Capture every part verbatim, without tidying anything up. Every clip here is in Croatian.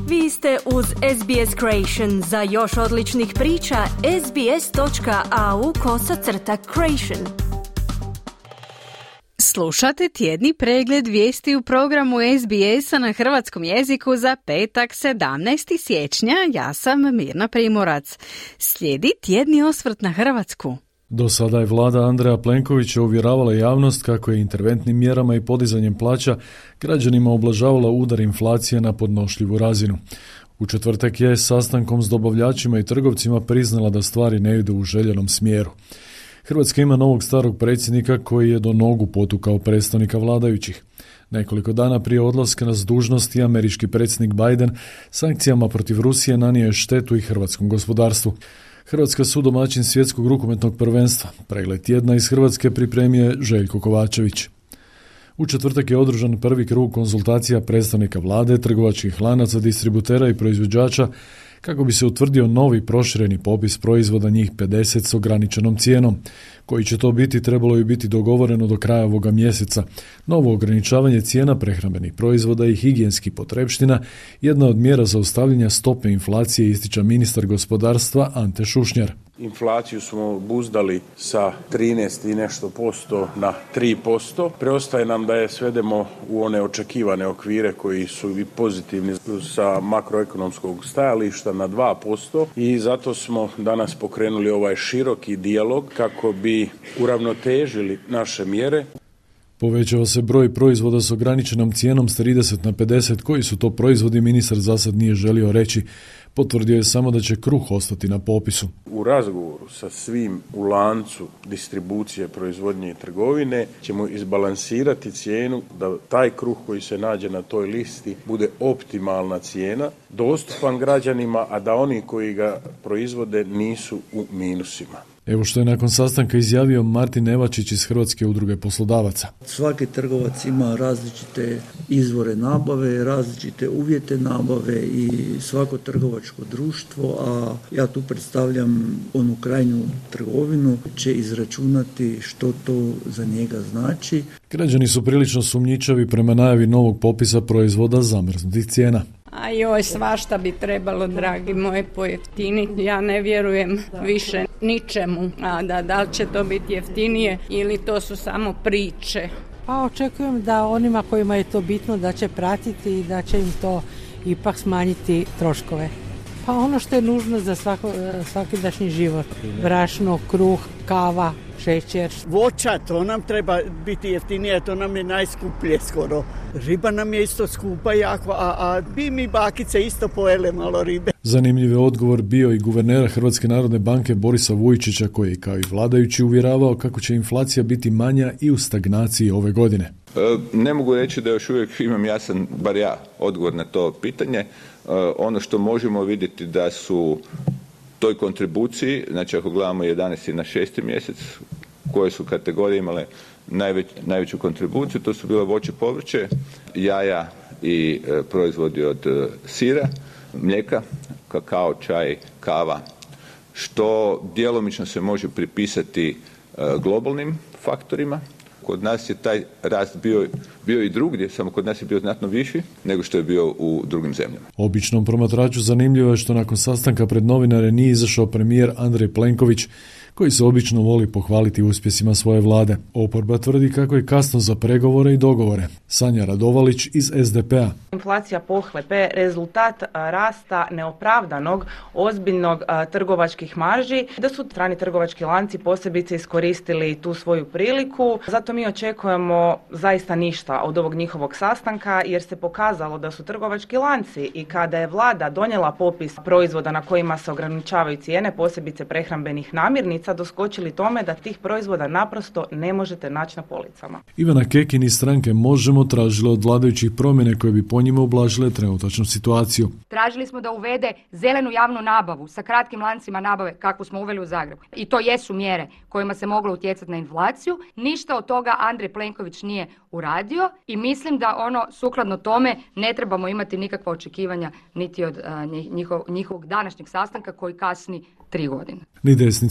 Vi ste uz S B S Creation. Za još odličnih priča, sbs.au kosacrta creation. Slušate tjedni pregled vijesti u programu S B S-a na hrvatskom jeziku za petak sedamnaestog siječnja. Ja sam Mirna Primorac. Slijedi tjedni osvrt na Hrvatsku. Do sada je vlada Andreja Plenkovića uvjeravala javnost kako je interventnim mjerama i podizanjem plaća građanima ublažavala udar inflacije na podnošljivu razinu. U četvrtak je sastankom s dobavljačima i trgovcima priznala da stvari ne idu u željenom smjeru. Hrvatska ima novog starog predsjednika koji je do nogu potukao predstavnika vladajućih. Nekoliko dana prije odlaska s dužnosti američki predsjednik Biden sankcijama protiv Rusije nanio je štetu i hrvatskom gospodarstvu. Hrvatska su domaćin svjetskog rukometnog prvenstva. Pregled tjedna iz Hrvatske pripremio je Željko Kovačević. U četvrtak je održan prvi krug konzultacija predstavnika vlade, trgovačkih lanaca, distributera i proizvođača kako bi se utvrdio novi prošireni popis proizvoda, njih pedeset s ograničenom cijenom. Koji će to biti, trebalo je biti dogovoreno do kraja ovoga mjeseca. Novo ograničavanje cijena prehrambenih proizvoda i higijenskih potrepština jedna od mjera zaustavljanja stope inflacije, ističe ministar gospodarstva Ante Šušnjar. Inflaciju smo buzdali sa trinaest i nešto posto na tri posto. Preostaje nam da je svedemo u one očekivane okvire koji su i pozitivni sa makroekonomskog stajališta na dva posto i zato smo danas pokrenuli ovaj široki dijalog kako bi uravnotežili naše mjere. Povećava se broj proizvoda s ograničenom cijenom s trideset na pedeset. Koji su to proizvodi, ministar za sad nije želio reći. Potvrdio je samo da će kruh ostati na popisu. U razgovoru sa svim u lancu distribucije, proizvodnje i trgovine ćemo izbalansirati cijenu da taj kruh koji se nađe na toj listi bude optimalna cijena, dostupan građanima, a da oni koji ga proizvode nisu u minusima. Evo što je nakon sastanka izjavio Martin Evačić iz Hrvatske udruge poslodavaca. Svaki trgovac ima različite izvore nabave, različite uvjete nabave i svako trgovačko društvo, a ja tu predstavljam onu krajnju trgovinu, će izračunati što to za njega znači. Građani su prilično sumnjičavi prema najavi novog popisa proizvoda zamrznutih cijena. A joj, svašta bi trebalo, dragi moji, pojeftiniti. Ja ne vjerujem više ničemu. A da, da li će to biti jeftinije ili to su samo priče? Pa očekujem da onima kojima je to bitno da će pratiti i da će im to ipak smanjiti troškove. Pa ono što je nužno za svako, svakidašnji život. Brašno, kruh, kava, šećer. Voća, to nam treba biti jeftinije, to nam je najskuplje skoro. Riba nam je isto skupa jako, a, a bi mi bakice isto pojele malo ribe. Zanimljiv je odgovor bio i guvernera Hrvatske narodne banke Borisa Vujčića, koji kao i vladajući uvjeravao kako će inflacija biti manja i u stagnaciji ove godine. E, ne mogu reći da još uvijek imam jasan, bar ja, odgovor na to pitanje. E, ono što možemo vidjeti da su toj kontribuciji, znači ako gledamo jedanaesti na šesti mjesec, koje su kategorije imale najveć, najveću kontribuciju, to su bile voće, povrće, jaja i e, proizvodi od e, sira, mlijeka, kakao, čaj, kava, što djelomično se može pripisati e, globalnim faktorima. Kod nas je taj rast bio, bio i drugdje, samo kod nas je bio znatno viši nego što je bio u drugim zemljama. Običnom promatraču zanimljivo je što nakon sastanka pred novinare nije izašao premijer Andrej Plenković, koji se obično voli pohvaliti uspjesima svoje vlade. Oporba tvrdi kako je kasno za pregovore i dogovore. Sanja Radovalić iz S D P-a. Inflacija pohlepe rezultat rasta neopravdanog, ozbiljnog trgovačkih marži, da su strani trgovački lanci posebice iskoristili tu svoju priliku. Zato mi očekujemo zaista ništa od ovog njihovog sastanka, jer se pokazalo da su trgovački lanci i kada je vlada donijela popis proizvoda na kojima se ograničavaju cijene, posebice prehrambenih namirnica, doskočili tome da tih proizvoda naprosto ne možete naći na policama. Ivana Kekin iz stranke Možemo tražila od vladajućih promjene koje bi po njima ublažile trenutačnu situaciju. Tražili smo da uvede zelenu javnu nabavu sa kratkim lancima nabave kakvu smo uveli u Zagrebu. I to jesu mjere kojima se moglo utjecati na inflaciju. Ništa od toga Andrej Plenković nije uradio i mislim da ono sukladno tome ne trebamo imati nikakva očekivanja niti od uh, njihov, njihovog današnjeg sastanka koji kasni tri godine. Ni desnica ne vidi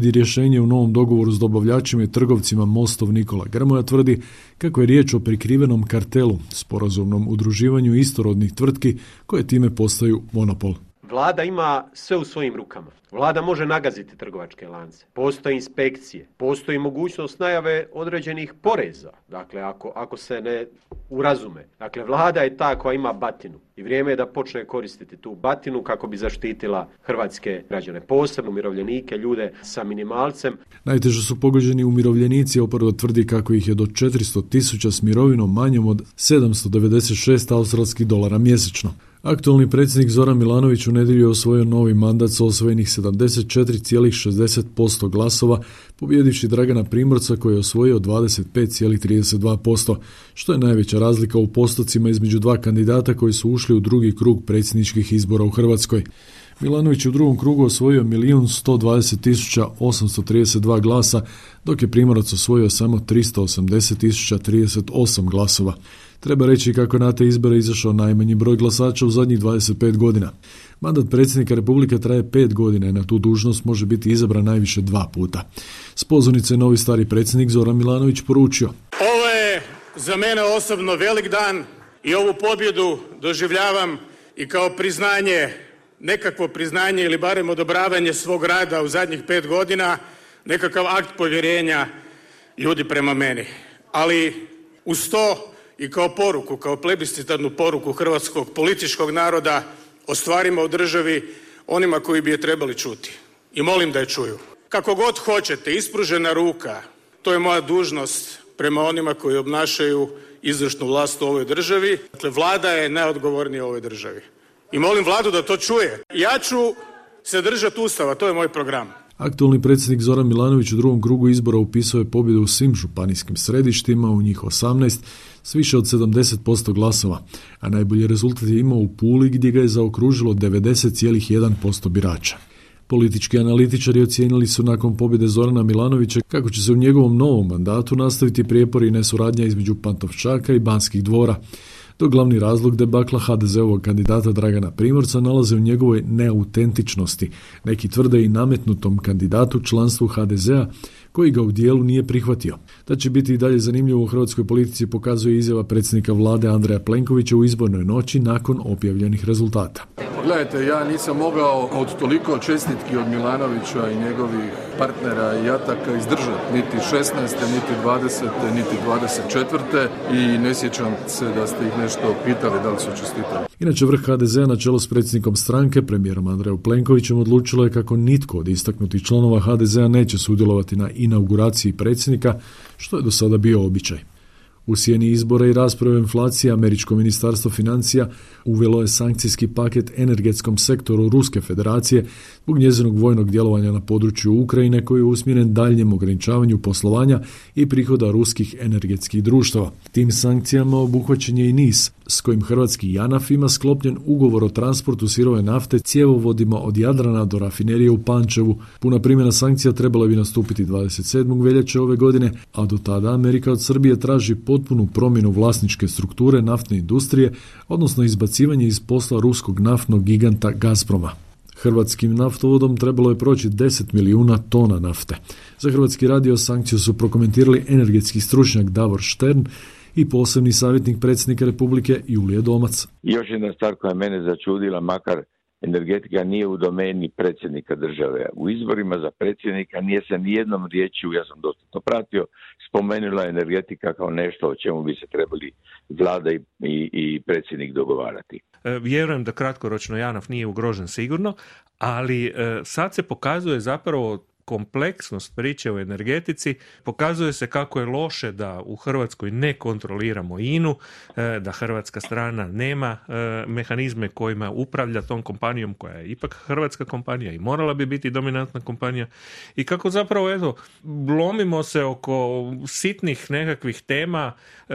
vidi rješenje u novom dogovoru s dobavljačima i trgovcima Mostov Nikola Grmoja tvrdi kako je riječ o prikrivenom kartelu, sporazumnom udruživanju istorodnih tvrtki koje time postaju monopol. Vlada ima sve u svojim rukama. Vlada može nagaziti trgovačke lance. Postoje inspekcije. Postoji mogućnost najave određenih poreza. Dakle, ako, ako se ne urazume. Dakle, vlada je ta koja ima batinu. I vrijeme je da počne koristiti tu batinu kako bi zaštitila hrvatske građane. Posebno umirovljenike, ljude sa minimalcem. Najteže su pogođeni umirovljenici, oporba tvrdi kako ih je do četiristo tisuća s mirovinom manjom od sedamsto devedeset šest australskih dolara mjesečno. Aktualni predsjednik Zoran Milanović u nedjelju je osvojio novi mandat s osvojenih sedamdeset četiri zarez šezdeset posto glasova, pobjedivši Dragana Primorca koji je osvojio dvadeset pet zarez trideset dva posto, što je najveća razlika u postocima između dva kandidata koji su ušli u drugi krug predsjedničkih izbora u Hrvatskoj. Milanović je u drugom krugu osvojio milijun sto dvadeset tisuća osamsto trideset dva glasa, dok je Primorac osvojio samo tristo osamdeset tisuća trideset osam glasova. Treba reći kako je na te izbore izašao najmanji broj glasača u zadnjih dvadeset pet godina. Mandat predsjednika Republike traje pet godina i na tu dužnost može biti izabran najviše dva puta. S pozornice novi stari predsjednik Zoran Milanović poručio: Ovo je za mene osobno velik dan i ovu pobjedu doživljavam i kao priznanje, nekakvo priznanje ili barem odobravanje svog rada u zadnjih pet godina, nekakav akt povjerenja ljudi prema meni. Ali uz to i kao poruku, kao plebiscitarnu poruku hrvatskog političkog naroda o stvarima u državi onima koji bi je trebali čuti. I molim da je čuju. Kako god hoćete, ispružena ruka, to je moja dužnost prema onima koji obnašaju izvršnu vlast u ovoj državi. Dakle, vlada je najodgovornija u ovoj državi. I molim vladu da to čuje. Ja ću se držati Ustava, to je moj program. Aktualni predsjednik Zoran Milanović u drugom krugu izbora upisao je pobjedu u svim županijskim središtima, u njih osamnaest, s više od sedamdeset posto glasova, a najbolji rezultat je imao u Puli gdje ga je zaokružilo devedeset zarez jedan posto birača. Politički analitičari ocijenili su nakon pobjede Zorana Milanovića kako će se u njegovom novom mandatu nastaviti prijepori i nesuradnja između Pantovčaka i Banskih dvora, dok glavni razlog debakla ha de zeovog kandidata Dragana Primorca nalaze u njegovoj neautentičnosti. Neki tvrde i nametnutom kandidatu članstvu ha de zea koji ga u dijelu nije prihvatio. Da će biti i dalje zanimljivo u hrvatskoj politici pokazuje izjava predsjednika vlade Andreja Plenkovića u izbornoj noći nakon objavljenih rezultata. Gledajte, ja nisam mogao od toliko čestitki od Milanovića i njegovih partnera i jataka izdržati niti šesnaeste, niti dvadesete, niti dvadeset četvrte i ne sjećam se da ste ih nešto pitali da li su čestitali. Inače, vrh ha de zea na čelu s predsjednikom stranke, premijerom Andrejom Plenkovićem, odlučilo je kako nitko od istaknutih članova ha de zea neće sudjelovati na inauguraciji predsjednika, što je do sada bio običaj. U sjeni izbora i rasprave o inflaciji, američko ministarstvo financija uvelo je sankcijski paket energetskom sektoru Ruske federacije zbog njezinog vojnog djelovanja na području Ukrajine koji je usmjeren daljnjem ograničavanju poslovanja i prihoda ruskih energetskih društava. Tim sankcijama obuhvaćen je i NIS, s kojim hrvatski JANAF ima sklopljen ugovor o transportu sirove nafte cjevovodima od Jadrana do rafinerije u Pančevu. Puna primjena sankcija trebala bi nastupiti dvadeset sedmog veljače ove godine, a do tada Amerika od Srbije traži potpunu promjenu vlasničke strukture naftne industrije, odnosno izbacivanje iz posla ruskog naftnog giganta Gazproma. Hrvatskim naftovodom trebalo je proći deset milijuna tona nafte. Za Hrvatski radio sankciju su prokomentirali energetski stručnjak Davor Štern i posebni savjetnik predsjednika Republike Julije Domac. Još jedna stvar koja je mene začudila, makar energetika nije u domeni predsjednika države. U izborima za predsjednika nije se nijednom riječju, ja sam dosta to pratio, spomenula energetika kao nešto o čemu bi se trebali vlada i, i, i predsjednik dogovarati. Vjerujem da kratkoročno JANAF nije ugrožen sigurno, ali sad se pokazuje zapravo kompleksnost priče o energetici, pokazuje se kako je loše da u Hrvatskoj ne kontroliramo I N U, da hrvatska strana nema mehanizme kojima upravlja tom kompanijom koja je ipak hrvatska kompanija i morala bi biti dominantna kompanija i kako zapravo eto, lomimo se oko sitnih nekakvih tema,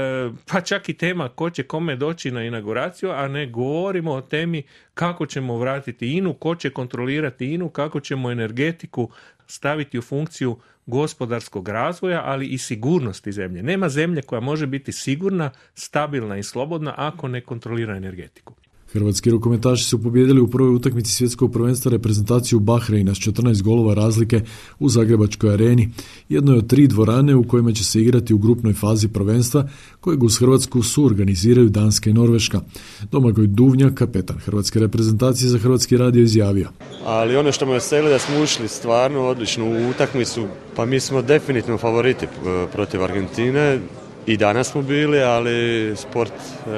pa čak i tema ko će kome doći na inauguraciju, a ne govorimo o temi kako ćemo vratiti I N U, ko će kontrolirati I N U, kako ćemo energetiku staviti u funkciju gospodarskog razvoja, ali i sigurnosti zemlje. Nema zemlje koja može biti sigurna, stabilna i slobodna ako ne kontrolira energetiku. Hrvatski rukometaši su pobijedili u prvoj utakmici svjetskog prvenstva reprezentaciju Bahreina s četrnaest golova razlike u Zagrebačkoj areni, jednoj od tri dvorane u kojima će se igrati u grupnoj fazi prvenstva, kojeg uz Hrvatsku suorganiziraju Danska i Norveška. Domagoj Duvnjak, kapetan hrvatske reprezentacije, za Hrvatski radio izjavio: Ali ono što me veseli da smo ušli stvarno odlično u utakmicu, pa mi smo definitivno favoriti protiv Argentine. I danas smo bili, ali sport e,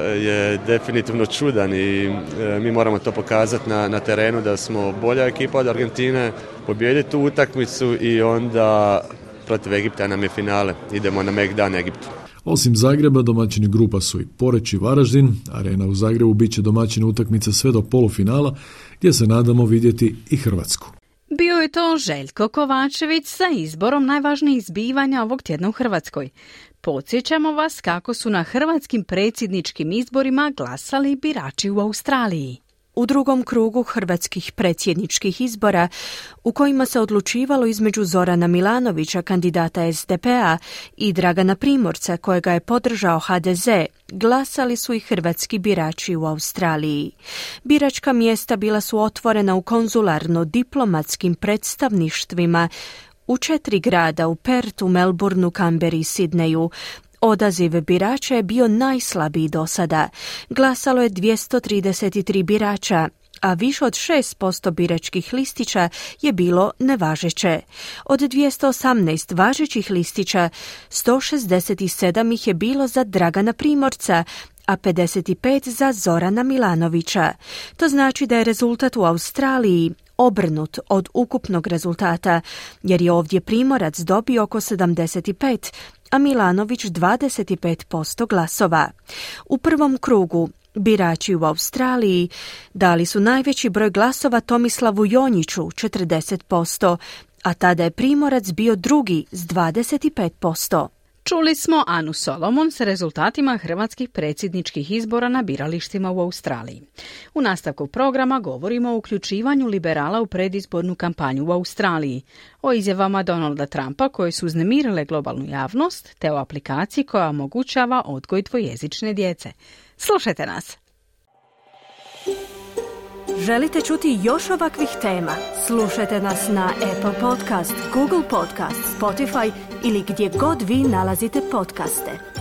je definitivno čudan i e, mi moramo to pokazati na, na terenu da smo bolja ekipa od Argentine, pobijediti tu utakmicu i onda protiv Egipta nam je finale. Idemo na Megdan Egiptu. Osim Zagreba, domaćini grupa su i Poreč i Varaždin. Arena u Zagrebu bit će domaćina utakmica sve do polufinala, gdje se nadamo vidjeti i Hrvatsku. Bio je to Željko Kovačević sa izborom najvažnijih zbivanja ovog tjedna u Hrvatskoj. Podsjećamo vas kako su na hrvatskim predsjedničkim izborima glasali birači u Australiji. U drugom krugu hrvatskih predsjedničkih izbora, u kojima se odlučivalo između Zorana Milanovića, kandidata es de pe-a, i Dragana Primorca, kojega je podržao ha de ze, glasali su i hrvatski birači u Australiji. Biračka mjesta bila su otvorena u konzularno-diplomatskim predstavništvima u četiri grada, u Pertu, Melbourneu, Kamberi i Sidneju. Odaziv birača je bio najslabiji do sada. Glasalo je dvjesto trideset tri birača, a više od šest posto biračkih listića je bilo nevažeće. Od dvjesto osamnaest važećih listića, sto šezdeset sedam ih je bilo za Dragana Primorca, a pedeset pet za Zorana Milanovića. To znači da je rezultat u Australiji obrnut od ukupnog rezultata, jer je ovdje Primorac dobio oko sedamdeset pet, a Milanović dvadeset pet posto glasova. U prvom krugu birači u Australiji dali su najveći broj glasova Tomislavu Jonjiću, četrdeset posto, a tada je Primorac bio drugi s dvadeset pet posto. Čuli smo Anu Solomon s rezultatima hrvatskih predsjedničkih izbora na biralištima u Australiji. U nastavku programa govorimo o uključivanju liberala u predizbornu kampanju u Australiji, o izjavama Donalda Trumpa koje su uznemirile globalnu javnost, te o aplikaciji koja omogućava odgoj dvojezične djece. Slušajte nas! Želite čuti još ovakvih tema? Slušajte nas na Apple Podcast, Google Podcast, Spotify ili gdje god vi nalazite podcaste.